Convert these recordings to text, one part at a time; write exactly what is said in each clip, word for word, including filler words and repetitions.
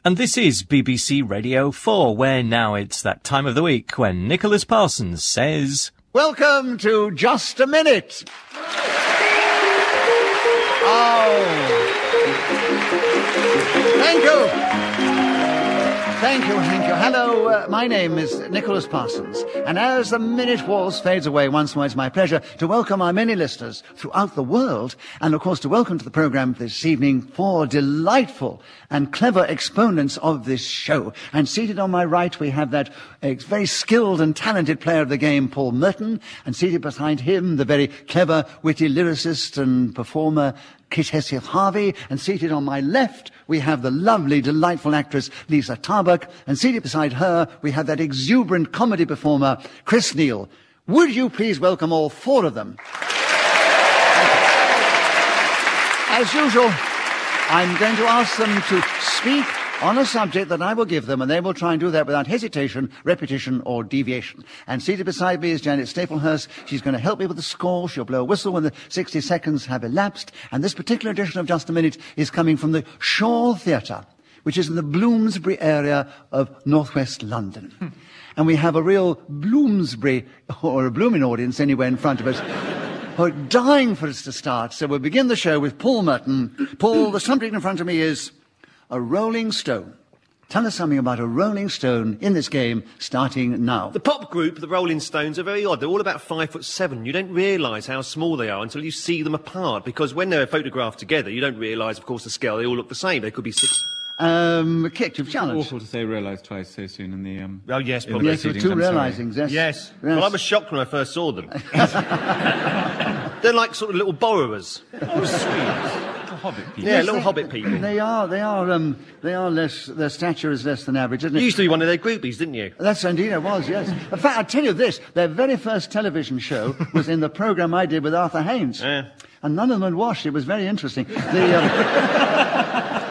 And this is B B C Radio four, where now it's that time of the week when Nicholas Parsons says... Welcome to Just a Minute. Oh. Thank you. Thank you, thank you. Hello, uh, my name is Nicholas Parsons, and as the minute waltz fades away once more, it's my pleasure to welcome our many listeners throughout the world, and of course to welcome to the programme this evening four delightful and clever exponents of this show. And seated on my right, we have that uh, very skilled and talented player of the game, Paul Merton, and seated behind him, the very clever, witty lyricist and performer, Kit Hesketh-Harvey, and seated on my left, we have the lovely, delightful actress, Lisa Tarbuck, and seated beside her, we have that exuberant comedy performer, Chris Neal. Would you please welcome all four of them? As usual, I'm going to ask them to speak on a subject that I will give them, and they will try and do that without hesitation, repetition, or deviation. And seated beside me is Janet Staplehurst. She's going to help me with the score. She'll blow a whistle when the sixty seconds have elapsed. And this particular edition of Just a Minute is coming from the Shaw Theatre, which is in the Bloomsbury area of northwest London. Hmm. And we have a real Bloomsbury, or a blooming audience anywhere in front of us, who are dying for us to start. So we'll begin the show with Paul Merton. Paul, the subject in front of me is... a rolling stone. Tell us something about a rolling stone in this game, starting now. The pop group, the Rolling Stones, are very odd. They're all about five foot seven. You don't realise how small they are until you see them apart, because when they're photographed together, you don't realise, of course, the scale. They all look the same. They could be six... Um, Kit, you've challenged. It's awful to say realise twice so soon in the... Um, oh, yes, probably. Yes, there were two realisings, yes. Yes. yes. Well, I was shocked when I first saw them. They're like sort of little borrowers. Oh, sweet. Hobbit people. Yeah, Yes, little they, hobbit people. They are, they are, um, they are less, their stature is less than average, isn't it? You used to be one of their groupies, didn't you? That's indeed it was, yes. In fact, I'll tell you this, their very first television show was in the programme I did with Arthur Haynes. Yeah. And none of them had washed. It was very interesting. The, um,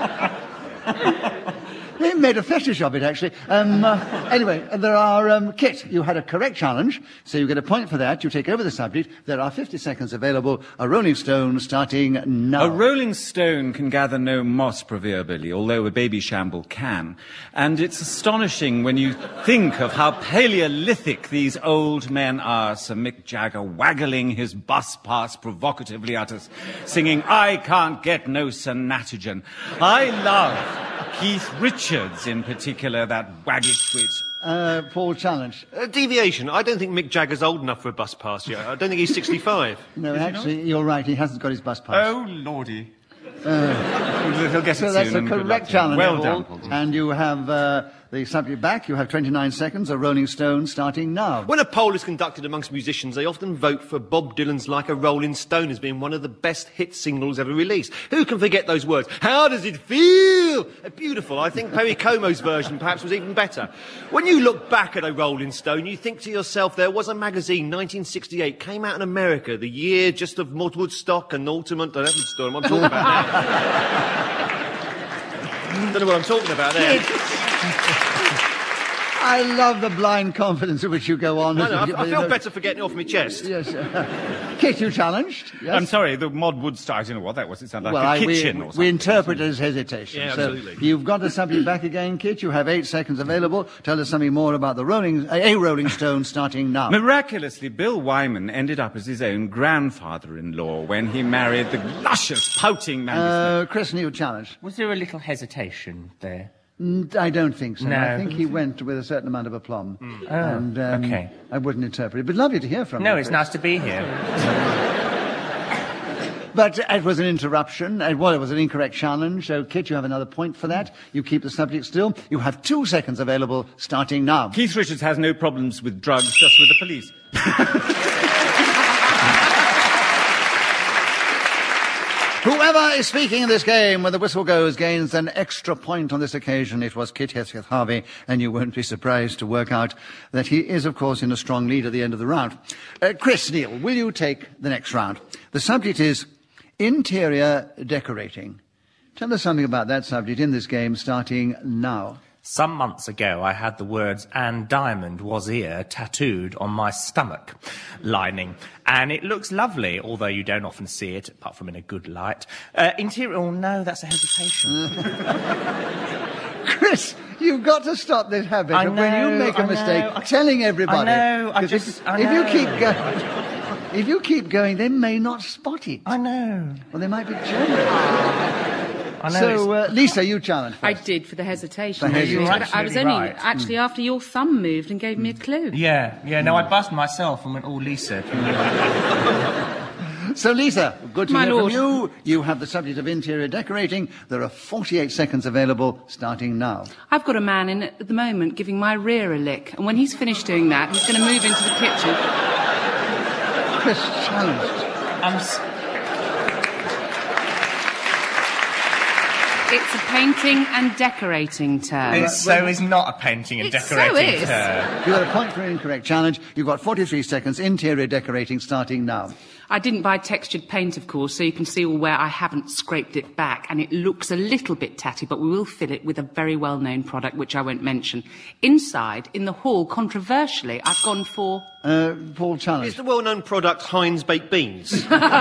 they made a fetish of it, actually. Um, uh, anyway, there are... Um, Kit, you had a correct challenge, so you get a point for that. You take over the subject. There are fifty seconds available. A rolling stone starting now. A rolling stone can gather no moss, proverbially, although a baby shamble can. And it's astonishing when you think of how paleolithic these old men are. Sir Mick Jagger, waggling his bus pass, provocatively utters, singing, "I can't get no Sanatogen." I love Keith Richards, in particular, that waggish wit. Uh, Paul, challenge. Uh, deviation. I don't think Mick Jagger's old enough for a bus pass yet. I don't think he's sixty-five. No, actually, you're right. He hasn't got his bus pass. Oh, lordy. Uh, He'll get so it that's soon. a correct challenge. Well Paul. done, Paul. And you have uh, the subject back. You have twenty-nine seconds. A rolling stone starting now. When a poll is conducted amongst musicians, they often vote for Bob Dylan's Like a Rolling Stone as being one of the best hit singles ever released. Who can forget those words? How does it feel? Uh, beautiful. I think Perry Como's version perhaps was even better. When you look back at a Rolling Stone, you think to yourself, there was a magazine, nineteen sixty-eight, came out in America, the year just of Woodstock and Ultimate... I don't know what I'm talking about now. Don't know what I'm talking about there. I love the blind confidence with which you go on. No, no, I, I feel better for getting it off my chest. Yes. Uh, Kit, you challenged? Yes? I'm sorry, the mod Woodstock, I don't know what that was. It sounded like well, a I, kitchen we, or something. we interpret it as hesitation. Yeah, so absolutely. You've got the subject back again, Kit. You have eight seconds available. Tell us something more about the rolling, a Rolling Stone starting now. Miraculously, Bill Wyman ended up as his own grandfather-in-law when he married the luscious, pouting man. Uh, Chris Neal challenge. Was there a little hesitation there? Mm, I don't think so. No. I think he went with a certain amount of aplomb. Mm. Oh, and, um, okay. I wouldn't interpret it. But lovely to hear from No, you. it's Chris. nice to be here. But it was an interruption. It, well, it was an incorrect challenge. So, Kit, you have another point for that. You keep the subject still. You have two seconds available, starting now. Keith Richards has no problems with drugs, just with the police. Whoever is speaking in this game, when the whistle goes, gains an extra point on this occasion. It was Kit Hesketh-Harvey, and you won't be surprised to work out that he is, of course, in a strong lead at the end of the round. Uh, Chris Neal, will you take the next round? The subject is interior decorating. Tell us something about that subject in this game, starting now. Some months ago, I had the words "Anne Diamond was here" tattooed on my stomach lining. And it looks lovely, although you don't often see it, apart from in a good light. Uh, interior... Oh, no, that's a hesitation. Chris, you've got to stop this habit I of when you know, make a I mistake, know, I- telling everybody. I know, I 'Cause just- if, I if you know. keep going, if you keep going, they may not spot it. I know. Well, they might be jealous. I know. So, uh, Lisa, you challenge I first. did for the hesitation. For actually. hesitation. But I was Absolutely only right. actually after your thumb moved and gave me a clue. Yeah, yeah, no, I buzzed myself and went, oh, Lisa. Can you... So, Lisa, good to My hear lord. from you. You have the subject of interior decorating. There are forty-eight seconds available, starting now. I've got a man in at the moment giving my rear a lick, and when he's finished doing that, he's going to move into the kitchen. Chris, challenged. I'm s- It's a painting and decorating term. It so is not a painting and It so decorating is. term. You got a point for an incorrect challenge. You've got forty-three seconds, interior decorating, starting now. I didn't buy textured paint, of course, so you can see all where I haven't scraped it back, and it looks a little bit tatty, but we will fill it with a very well-known product, which I won't mention. Inside, in the hall, controversially, I've gone for... Uh, Paul, challenge. Is the well-known product Heinz baked beans?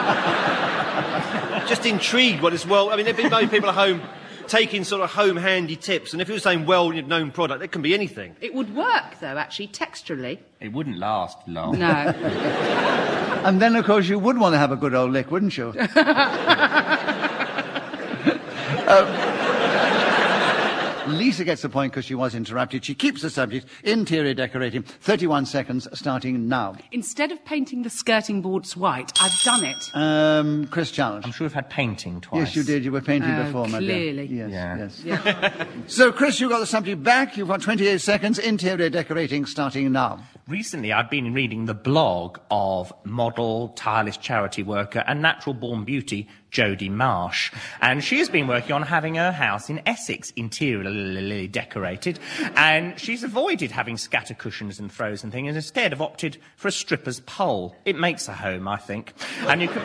Just intrigued what it's well. I mean, there've been many people at home taking sort of home handy tips, and if you're saying well-known product, it can be anything. It would work, though, actually, texturally. It wouldn't last long. No. And then, of course, you would want to have a good old lick, wouldn't you? um, Lisa gets the point because she was interrupted. She keeps the subject, interior decorating, thirty-one seconds, starting now. Instead of painting the skirting boards white, I've done it. Um, Chris, challenge. I'm sure we've had painting twice. Yes, you did. You were painting Oh, before, my dear. clearly. Yes, Yeah. yes. Yeah. So, Chris, you got the subject back. You've got twenty-eight seconds, interior decorating, starting now. Recently, I've been reading the blog of model, tireless charity worker and natural-born beauty Jodie Marsh. And she has been working on having her house in Essex interiorly decorated. And she's avoided having scatter cushions and throws and things and instead have opted for a stripper's pole. It makes a home, I think. And you can...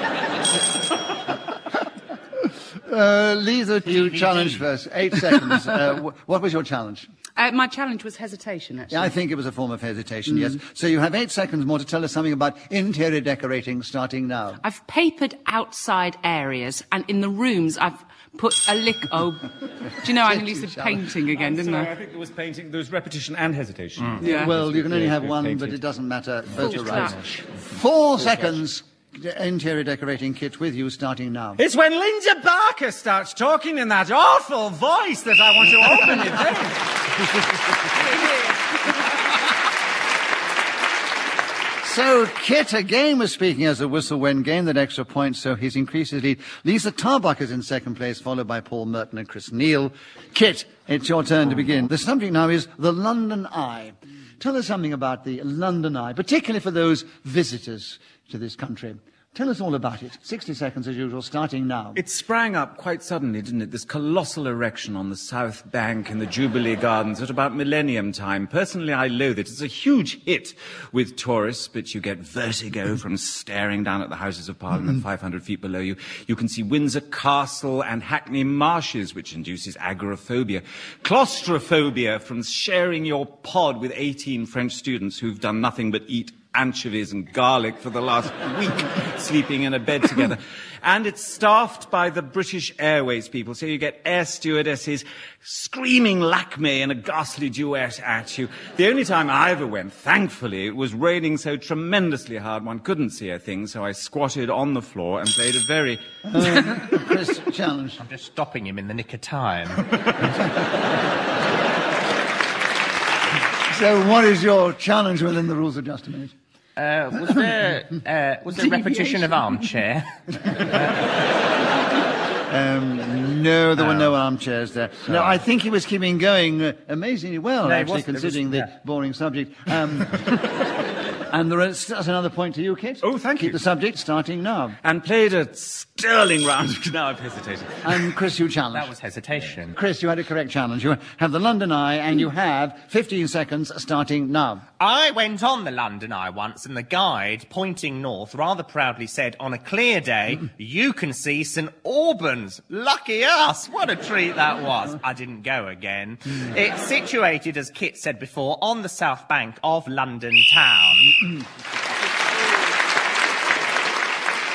Uh, Lisa, you D V D. challenge first. Eight seconds. Uh, wh- what was your challenge? Uh, my challenge was hesitation, actually. Yeah, I think it was a form of hesitation, yes. So you have eight seconds more to tell us something about interior decorating, starting now. I've papered outside areas, and in the rooms I've put a lick... Oh, do you know, I nearly said painting again, didn't Sorry, I? I think there was painting, there was repetition and hesitation. Yeah. Well, you can only have Yeah, one, painted. but it doesn't matter. Full Both are right. clutch. Four seconds. The interior decorating kit with you, starting now. It's when Linda Barker starts talking in that awful voice that I want to open your face. So, Kit again was speaking as a whistle when gained that extra point, so he's increased his lead. Lisa Tarbuck is in second place, followed by Paul Merton and Chris Neal. Kit, it's your turn to begin. The subject now is the London Eye. Tell us something about the London Eye, particularly for those visitors to this country. Tell us all about it. sixty seconds as usual, starting now. It sprang up quite suddenly, didn't it? This colossal erection on the South Bank in the Jubilee Gardens at about millennium time. Personally, I loathe it. It's a huge hit with tourists, but you get vertigo from staring down at the Houses of Parliament five hundred feet below you. You can see Windsor Castle and Hackney Marshes, which induces agoraphobia. Claustrophobia from sharing your pod with eighteen French students who've done nothing but eat anchovies and garlic for the last week, sleeping in a bed together. And it's staffed by the British Airways people, so you get air stewardesses screaming Lakme in a ghastly duet at you. The only time I ever went, thankfully, it was raining so tremendously hard one couldn't see a thing, so I squatted on the floor and played a very... Um, Chris, challenge. I'm just stopping him in the nick of time. So what is your challenge within the rules of just a minute? Uh, was there uh, was there repetition of armchair? Um, no, there were no armchairs there. No, I think he was keeping going uh, amazingly well, No, it actually, was- it was- considering the yeah. boring subject. Um, and there is that's another point to you, Kit. Oh, thank Keep you. the subject starting now. And played a sterling round. Now I've hesitated. And Chris, you challenge. That was hesitation. Chris, you had a correct challenge. You have the London Eye, and you have fifteen seconds starting now. I went on the London Eye once, and the guide, pointing north, rather proudly said, on a clear day, you can see St Albans. Lucky us! What a treat that was. I didn't go again. It's situated, as Kit said before, on the south bank of London town.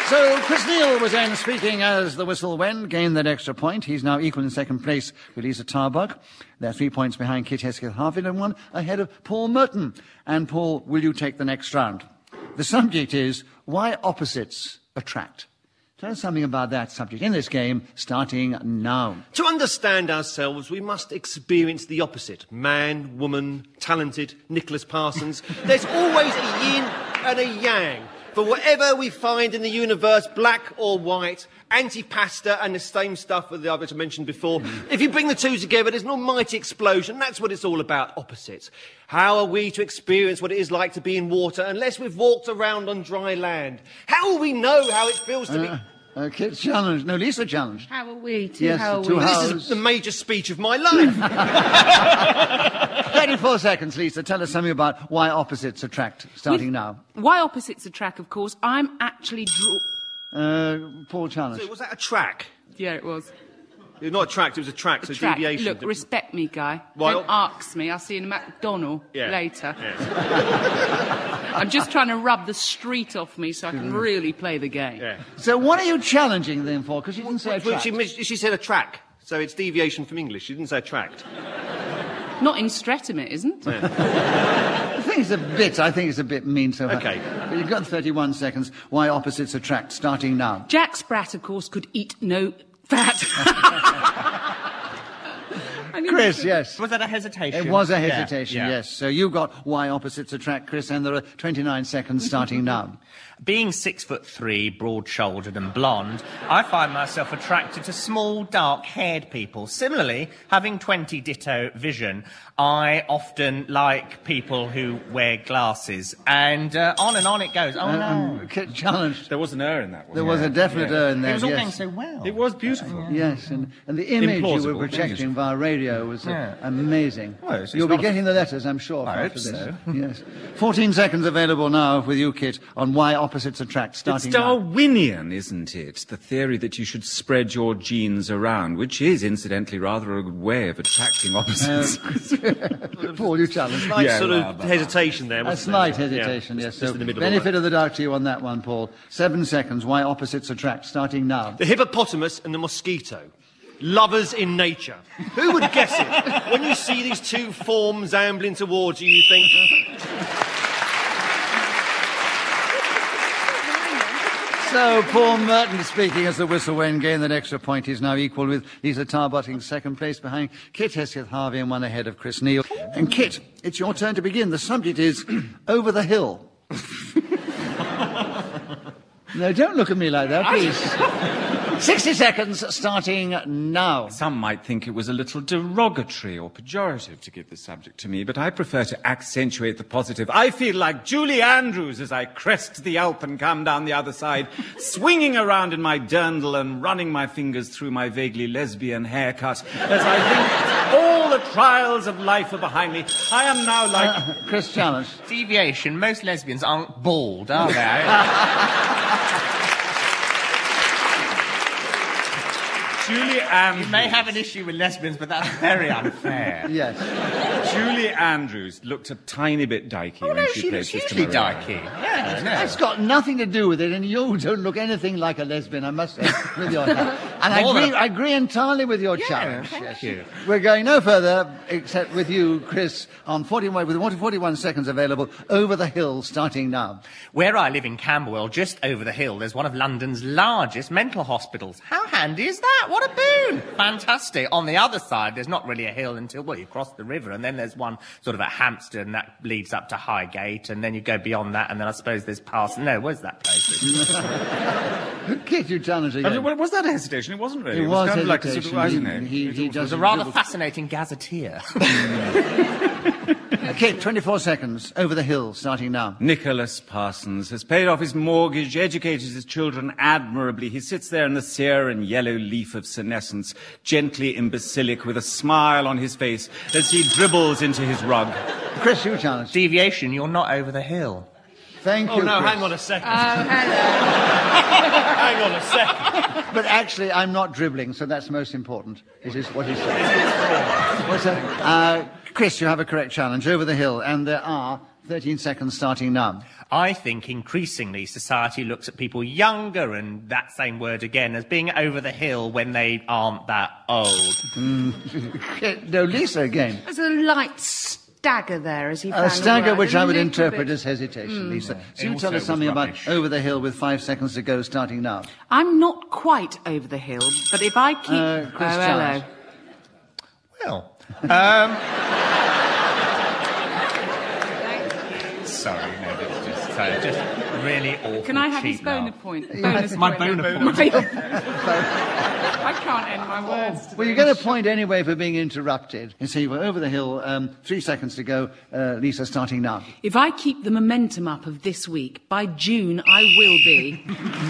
So Chris Neal was then speaking as the whistle went, gained that extra point. He's now equal in second place with Lisa Tarbuck. They're three points behind Kit Hesketh-Harfield and one ahead of Paul Merton. And Paul, will you take the next round? The subject is why opposites attract. Tell us something about that subject in this game, starting now. To understand ourselves, we must experience the opposite. Man, woman, talented, Nicholas Parsons. There's always a yin and a yang. For whatever we find in the universe, black or white, antipasta and the same stuff that I've mentioned before, if you bring the two together, there's an almighty explosion. That's what it's all about, opposites. How are we to experience what it is like to be in water unless we've walked around on dry land? How will we know how it feels to Uh, be... uh, Kit's challenged. No, Lisa challenged. How are we? Two Yes, how are the two we? hows. This is the major speech of my life. thirty-four seconds, Lisa. Tell us something about why opposites attract, starting With- now. Why opposites attract, of course. I'm actually draw... Uh, Paul challenged. So was that a track? Yeah, it was. It was not a track, it was a track, so Track. deviation. Look, respect me, Guy. Why- Don't ask me. I'll see you in McDonald Yeah. later. Yeah. I'm just trying to rub the street off me so I can really play the game. Yeah. So what are you challenging them for? Because you didn't say Well, attract. she, mis- she said a track, so it's deviation from English. She didn't say tract. Not in Streatham, it isn't. I think it's a bit, I think it's a bit mean so far. Okay. But you've got thirty-one seconds. Why opposites attract, starting now. Jack Sprat, of course, could eat no fat. I mean, Chris, yes. Was that a hesitation? It was a Yeah, hesitation, yeah. yes. So you got why opposites attract, Chris, and there are twenty-nine seconds starting now. Being six foot three, broad-shouldered and blonde, I find myself attracted to small, dark-haired people. Similarly, having twenty ditto vision, I often like people who wear glasses. And uh, on and on it goes. Oh, no. Um, Kit challenged. There was an er in that one. There was a definite er in It there, was all going yes. so well. It was beautiful. Yes, and, and the image you were Implausible, projecting via radio was uh, Yeah. amazing. Well, it's- it's You'll be not a- getting the letters, I'm sure, I after hope this. so. Yes. fourteen seconds available now with you, Kit, on why opposites attract, It's starting now. Darwinian, isn't it? The theory that you should spread your genes around, which is, incidentally, rather a good way of attracting opposites. Paul, you challenged. Nice Yeah, sort of rather. hesitation there, A wasn't slight there? hesitation, Yeah, yes. just- just So, in the middle of all benefit that. of the doubt to you on that one, Paul. Seven seconds. Why opposites attract, starting now. The hippopotamus and the mosquito. Lovers in nature. Who would guess it? When you see these two forms ambling towards you, you think... So, Paul Merton speaking as the whistle went, gained that extra point. He's now equal with Lisa Tarbuck in second place behind Kit Hesketh-Harvey and one ahead of Chris Neal. And Kit, it's your turn to begin. The subject is Over the Hill. No, don't look at me like that, please. sixty seconds starting now. Some might think it was a little derogatory or pejorative to give the subject to me, but I prefer to accentuate the positive. I feel like Julie Andrews as I crest the Alp and come down the other side, swinging around in my dirndl and running my fingers through my vaguely lesbian haircut. As I think all the trials of life are behind me, I am now like... Uh, Chris Challenge. Deviation. Most lesbians aren't bald, are they? Julie Andrews. You may have an issue with lesbians, but that's very unfair. Yes. Julie Andrews looked a tiny bit dykey when No, she, she played looks Sister usually Maria. dykey. Yeah, no. That's got nothing to do with it, and you don't look anything like a lesbian, I must say, with your hair. And I More than agree, a- I agree entirely with your Yeah, challenge. thank yes. you. We're going no further, except with you, Chris, on forty-one, with forty-one seconds available, Over the Hill, starting now. Where I live in Camberwell, just over the hill, there's one of London's largest mental hospitals. How handy is that? What a boon! Fantastic. On the other side, there's not really a hill until, well, you cross the river, and then there's one sort of at Hampstead, and that leads up to Highgate, and then you go beyond that, and then I suppose there's past... No, where's that place? Kit, you challenge I again. mean, was that a hesitation? It wasn't really. It was kind of like a sort of, hesitation. I don't know. He- he- he It does It's a Doesn't rather dribble. fascinating gazetteer. Kit, twenty-four seconds, Over the Hill, starting now. Nicholas Parsons has paid off his mortgage, educated his children admirably. He sits there in the sere and yellow leaf of senescence, gently imbecilic, with a smile on his face as he dribbles into his rug. Chris, you challenge. Deviation, you're not over the hill. Thank Oh, you, no, Chris. hang on a second. Oh, hello. Hang on a second. But actually, I'm not dribbling, so that's most important. It is what he said. What's that? Uh, Chris, you have a correct challenge. Over the Hill, and there are thirteen seconds starting now. I think increasingly society looks at people younger, and that same word again, as being over the hill when they aren't that old. Mm. No, Lisa again. There's a light stagger there as he found A stagger the word. which A I would little interpret bit. as hesitation, Mm. Lisa. So It you tell also us something was about rubbish. over the hill with five seconds to go starting now. I'm not quite over the hill, but if I keep... Uh, Chris oh, Childs. hello. Well, um... Sorry, no, that's just, so, just really awful. Can I have his cheap boner laugh. point? Yeah, Bonus my point. boner My- point. I can't end my words. Well, you get a point anyway for being interrupted. And so you were over the hill, um, three seconds to go. Uh, Lisa, starting now. If I keep the momentum up of this week, by June I will be...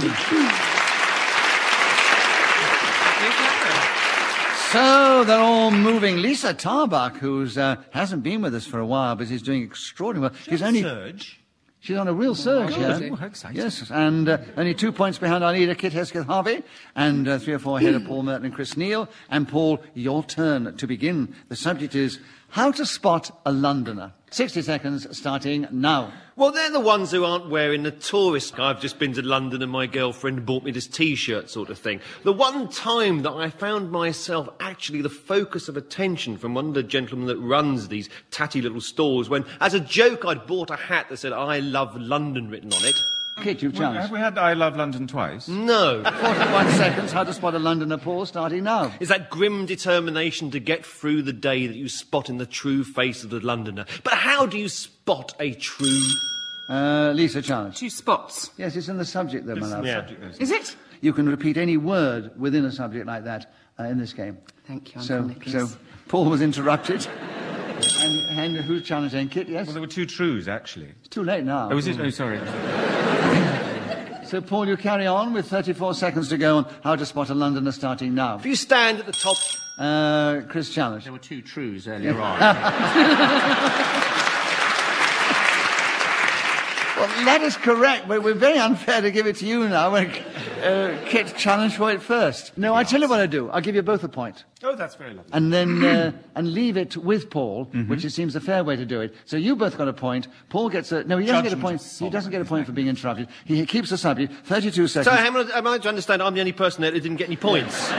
So they're all moving. Lisa Tarbach, who's uh, hasn't been with us for a while, but is doing extraordinarily well. She's only Surge. she's on a real surge good. here. Oh, how exciting. Yes, and uh, only two points behind our leader, Kit Hesketh-Harvey, and uh, three or four ahead of Paul Merton and Chris Neal. And Paul, your turn to begin. The subject is how to spot a Londoner. Sixty seconds starting now. Well, they're the ones who aren't wearing the tourist. I've just been to London and my girlfriend bought me this T-shirt sort of thing. The one time that I found myself actually the focus of attention from one of the gentlemen that runs these tatty little stores when, as a joke, I'd bought a hat that said, I love London written on it. Kit, you've Well, have challenged. we had I Love London twice? No. forty-one seconds, how to spot a Londoner, Paul, starting now. Is that grim determination to get through the day that you spot in the true face of the Londoner. But how do you spot a true... Uh, Lisa, challenge. Two spots. Yes, it's in the subject, though, my love. Yeah. Is it? You can repeat any word within a subject like that uh, in this game. Thank you, So, Uncle Nicholas. so Paul was interrupted. and, and who's challenging? Kit, yes? Well, there were two trues, actually. It's too late now. Oh, was it? Oh, sorry. So, Paul, you carry on with thirty-four seconds to go on how to spot a Londoner starting now. If you stand at the top... Uh, Chris, challenge. There were two trues earlier on. Well, that is correct, but we're very unfair to give it to you now when uh, Kit challenged for it first. No, I tell you what I do. I'll give you both a point. Oh, that's very lovely. And then uh, and leave it with Paul, which it seems a fair way to do it. So you both got a point. Paul gets a no. He doesn't get a Judgment point. is He doesn't sovereign, get a point isn't for being interrupted. He, he keeps the subject. Thirty-two So seconds. am I, am I to understand I'm the only person there that didn't get any points?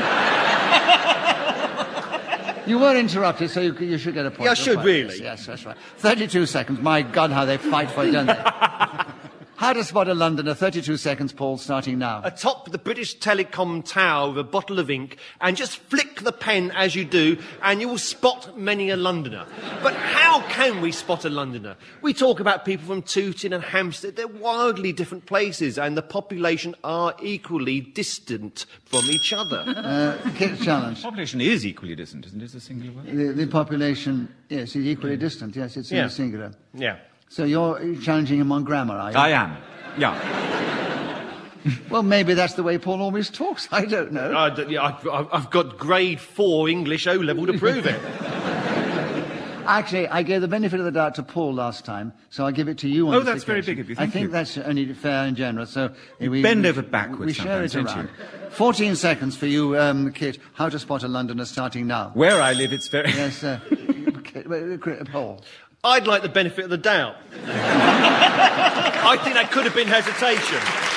You were interrupted, so you, you should get a point. Yeah, I You're should, fine. really. Yes, yes, that's right. Thirty-two seconds. My God, how they fight for it, don't they? How to spot a Londoner. Thirty-two seconds, Paul. Starting now. Atop the British Telecom Tower with a bottle of ink and just flick the pen as you do and you will spot many a Londoner. But how can we spot a Londoner? We talk about people from Tooting and Hampstead. They're wildly different places and the population are equally distant from each other. Uh, Kit, challenge. Population is equally distant, isn't it? It's a singular word. The, the population, yes, is equally distant. Yes, it's in Yeah. the singular. Yeah. So you're challenging him on grammar, are you? I am. Yeah. Well, maybe that's the way Paul always talks. I don't know. I d- yeah, I've, I've- I've got grade four English O level to prove it. Actually, I gave the benefit of the doubt to Paul last time, so I give it to you on Oh, this that's very occasion. big of you. I Thank think you. that's only fair and generous. So You we bend we- over backwards We share it sometimes, don't around. Fourteen seconds for you, um, Kit. How to spot a Londoner starting now. Where I live, it's very... Yes, uh, Kit, wait, wait, Paul. I'd like the benefit of the doubt. I think that could have been hesitation.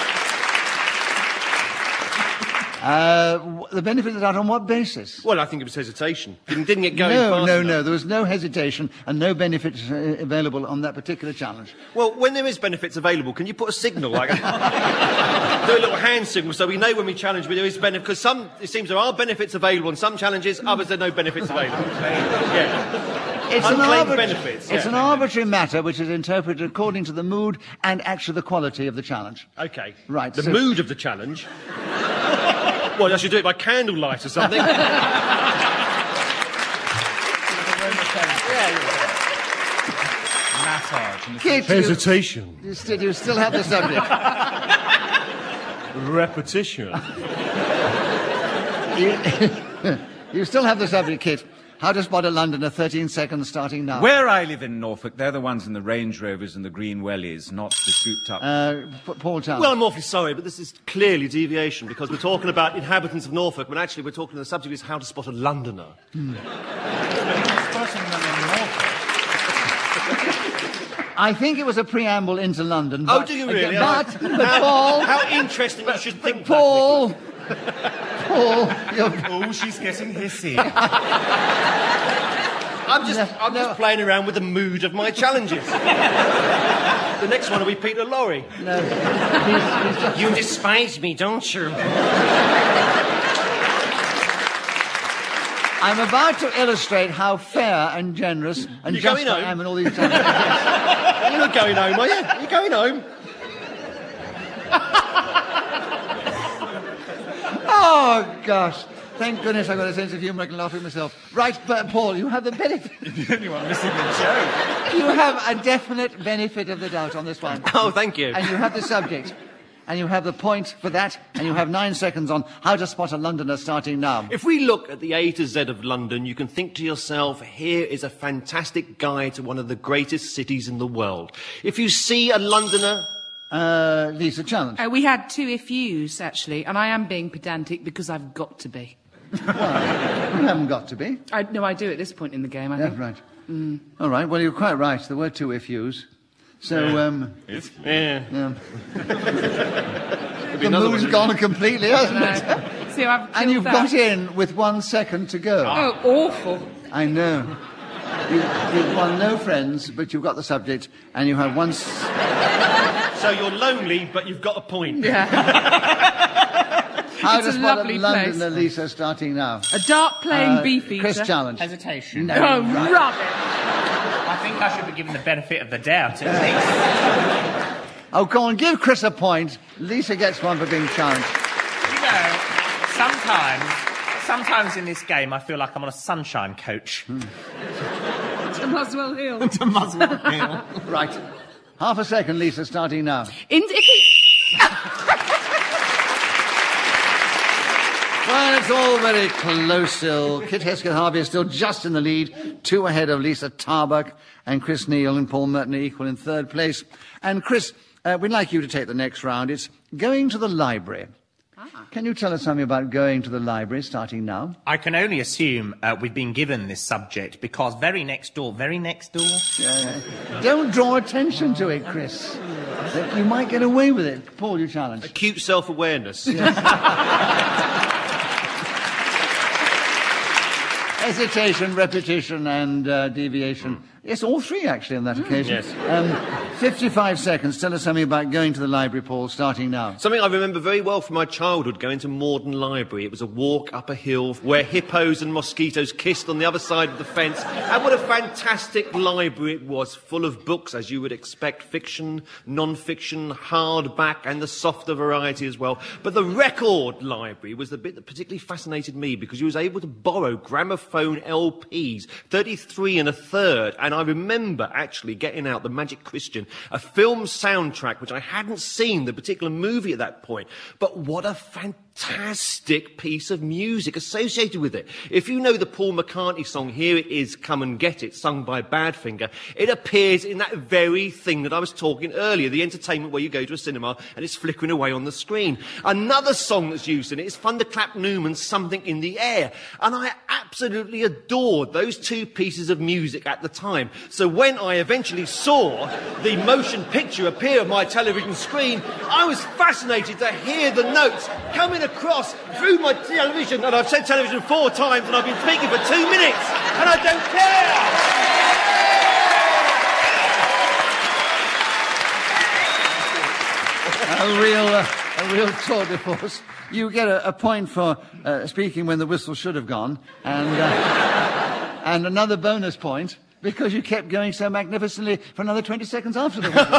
Uh, w- the benefit of the doubt on what basis? Well, I think it was hesitation. Didn't, didn't get going No, fast no, enough. no. There was no hesitation and no benefit uh, available on that particular challenge. Well, when there is benefits available, can you put a signal like do a little hand signal so we know when we challenge where there is benefit? Because some it seems there are benefits available on some challenges, others there are no benefits available. Yeah. It's an, Unclaimed arbitra- benefits, it's yeah. an arbitrary matter which is interpreted according to the mood and actually the quality of the challenge. Okay. Right, The so- mood of the challenge. Well, I should do it by candlelight or something. Massage. and Kit, you, Hesitation. you, still, you still have the subject. Repetition. you, you still have the subject, Kit. How to spot a Londoner, thirteen seconds starting now. Where I live in Norfolk, they're the ones in the Range Rovers and the Green Wellies, not the souped-up... Uh, P- Paul Challenge. Well, I'm awfully sorry, but this is clearly deviation because we're talking about inhabitants of Norfolk, when actually we're talking, the subject is how to spot a Londoner. I I think it was a preamble into London. Oh, but, do you really? But, but how, Paul... How interesting you should think Paul... Paul, you're... Oh, she's getting hissy. I'm just, No, I'm no. just playing around with the mood of my challenges. The next one will be Peter Lorre. No, he's, he's just... You despise me, don't you? I'm about to illustrate how fair and generous and You're just going I home? am in all these challenges. You're not going home, are you? You're going home. Oh, gosh. Thank goodness I've got a sense of humour. I can laugh at myself. Right, but Paul, you have the benefit... Anyone missing the joke? You have a definite benefit of the doubt on this one. Oh, thank you. And you have the subject. And you have the point for that. And you have nine seconds on how to spot a Londoner starting now. If we look at the A to Z of London, you can think to yourself, here is a fantastic guide to one of the greatest cities in the world. If you see a Londoner... Uh, Lisa, challenge. Uh, we had two if yous, actually, and I am being pedantic because I've got to be. You haven't got to be. I, no, I do at this point in the game, I Yeah, think. right. All right, well, you're quite right. There were two if yous. So, um... Yeah. yeah. Be The another mood's one. gone completely, hasn't it? No. See, I've And you've killed got that. in with one second to go. Oh, awful. I know. You, you've won no friends, but you've got the subject, and you have one... S- So you're lonely, but you've got a point. Yeah. How It's to a spot a lovely Londoner, place. Lisa, starting now. A dark plain Uh, beef eater. Chris, challenge. Hesitation. No. Oh, Right. rubbish. I think I should be given the benefit of the doubt, at least. Oh, go on, give Chris a point. Lisa gets one for being challenged. You know, sometimes, sometimes in this game, I feel like I'm on a sunshine coach. To Muswell Hill. To Muswell Hill. Right. Half a second, Lisa, starting now. In, if he... Well, it's all very close still. Kit Hesketh-Harvey is still just in the lead, two ahead of Lisa Tarbuck, and Chris Neal and Paul Merton are equal in third place. And Chris, uh, we'd like you to take the next round. It's going to the library. Can you tell us something about going to the library, starting now? I can only assume uh, we've been given this subject because very next door, very next door... Yeah. Don't draw attention to it, Chris. You might get away with it. Paul, you challenge. Acute self-awareness. Hesitation, repetition, and uh, deviation. Yes, all three, actually, on that occasion. yes. Um, fifty-five seconds. Tell us something about going to the library, Paul, starting now. Something I remember very well from my childhood, going to Morden Library. It was a walk up a hill where hippos and mosquitoes kissed on the other side of the fence. And what a fantastic library it was, full of books, as you would expect, fiction, non-fiction, hardback, and the softer variety as well. But the record library was the bit that particularly fascinated me because you was able to borrow gramophone L Ps, thirty-three and a third, and I remember actually getting out The Magic Christian, a film soundtrack which I hadn't seen the particular movie at that point. But what a fantastic piece of music associated with it. If you know the Paul McCartney song, Here It Is, Come and Get It, sung by Badfinger, it appears in that very thing that I was talking earlier, the entertainment where you go to a cinema and it's flickering away on the screen. Another song that's used in it is Thunderclap Newman's Something in the Air. And I absolutely adored those two pieces of music at the time. So when I eventually saw the motion picture appear on my television screen, I was fascinated to hear the notes coming across through my television. And I've said television four times and I've been speaking for two minutes and I don't care! A real, uh, a real tour de force. You get a, a point for uh, speaking when the whistle should have gone, and uh, and another bonus point because you kept going so magnificently for another twenty seconds after the whistle.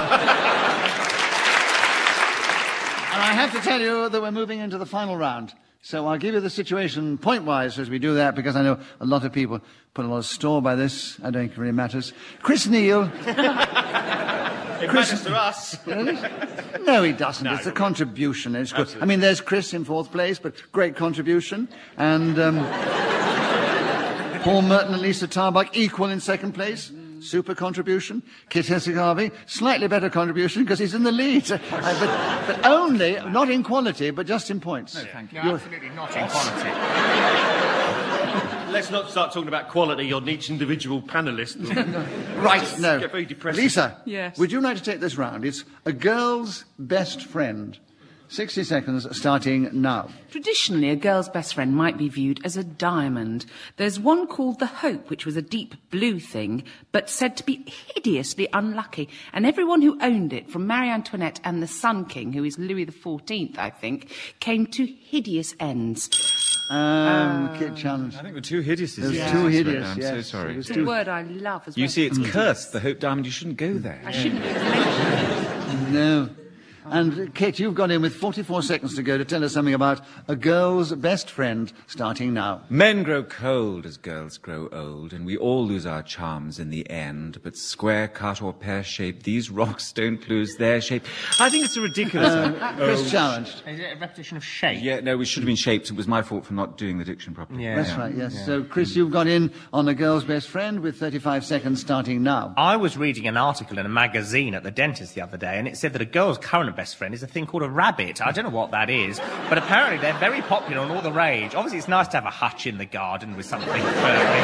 And I have to tell you that we're moving into the final round. So I'll give you the situation point-wise as we do that, because I know a lot of people put a lot of store by this. I don't think it really matters. Chris Neal. It matters to us. No, he doesn't. It's a contribution. It's good. I mean, there's Chris in fourth place, but great contribution. And um, Paul Merton and Lisa Tarbuck equal in second place. Super contribution. Kit Hesketh-Harvey, slightly better contribution because he's in the lead. Uh, but, but only, not in quality, but just in points. No, thank you. Absolutely not in quality. let's not start talking about quality on each individual panellist. Right, no. Get very depressing. Lisa, Yes. would you like to take this round? It's a girl's best friend. sixty seconds starting now. Traditionally, a girl's best friend might be viewed as a diamond. There's one called the Hope, which was a deep blue thing, but said to be hideously unlucky. And everyone who owned it, from Marie Antoinette and the Sun King, who is Louis the fourteenth, I think, came to hideous ends. Um, Kit Challenge. I think we're too hideous. There's yeah. too hideous, I'm yes. so sorry. It was It's a word I love as well. You see, it's cursed, the Hope Diamond. You shouldn't go there. I shouldn't have mentioned it. No. And, uh, Kit, you've gone in with forty-four seconds to go to tell us something about a girl's best friend, starting now. Men grow cold as girls grow old, and we all lose our charms in the end. But square, cut, or pear-shaped, these rocks don't lose their shape. I think it's a ridiculous... Uh, Chris challenged. Is it a repetition of shape? Yeah, no, we should have been shaped. It was my fault for not doing the diction properly. Yeah. That's right, yes. So, Chris, you've got in on a girl's best friend with thirty-five seconds starting now. I was reading an article in a magazine at the dentist the other day, and it said that a girl's current best friend is a thing called a rabbit. I don't know what that is, but apparently they're very popular and all the rage. Obviously, it's nice to have a hutch in the garden with something furry.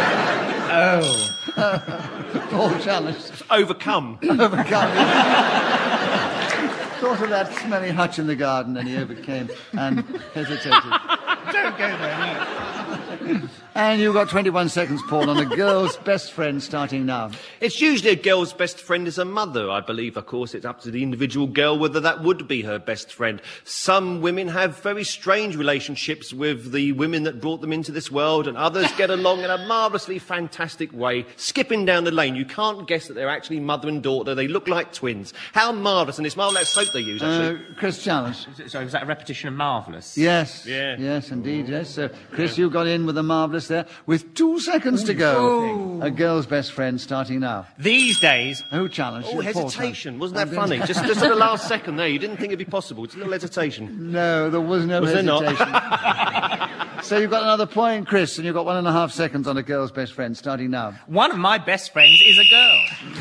Oh. Paul challenged. Overcome. Overcome. Thought of that smelly hutch in the garden, and he overcame and hesitated. Don't go there. And you've got twenty-one seconds, Paul, on a girl's best friend starting now. It's usually a girl's best friend is a mother, I believe. Of course, it's up to the individual girl whether that would be her best friend. Some women have very strange relationships with the women that brought them into this world, and others get along in a marvellously fantastic way, skipping down the lane. You can't guess that they're actually mother and daughter. They look like twins. How marvellous. And it's marvellous soap they use, actually. Uh, Chris challenged. So is that a repetition of Marvellous? Yes. Yeah. Yes, indeed, yes. So, Chris, you got in with a marvellous there, with two seconds to go. A girl's best friend starting now. These days, Who challenged? Oh, Paul hesitation. challenged. Wasn't that funny? Just, just at the last second there. You didn't think it'd be possible. It's a little hesitation. No, there was no Was there not? hesitation. So you've got another point, Chris, and you've got one and a half seconds on a girl's best friend starting now. one of my best friends is a girl.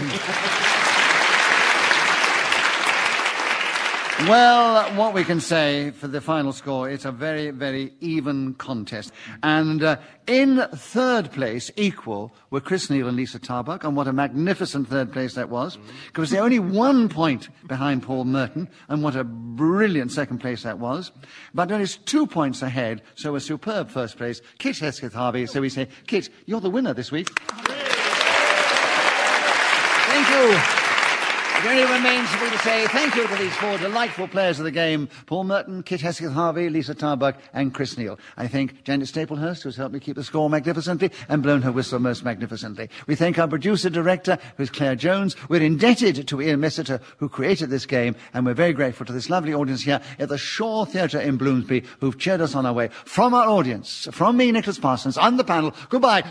Well, what we can say for the final score, it's a very, very even contest. And uh, in third place, equal, were Chris Neal and Lisa Tarbuck, and what a magnificent third place that was, because they're only one point behind Paul Merton, and what a brilliant second place that was. But only two points ahead, so a superb first place, Kit Hesketh-Harvey. So we say, Kit, you're the winner this week. Thank you. It only remains for me to say thank you to these four delightful players of the game, Paul Merton, Kit Hesketh-Harvey, Lisa Tarbuck and Chris Neal. I thank Janet Staplehurst, who's helped me keep the score magnificently and blown her whistle most magnificently. We thank our producer-director, who's Claire Jones. We're indebted to Ian Messiter, who created this game, and we're very grateful to this lovely audience here at the Shaw Theatre in Bloomsbury, who've cheered us on our way. From our audience, from me, Nicholas Parsons, on the panel, goodbye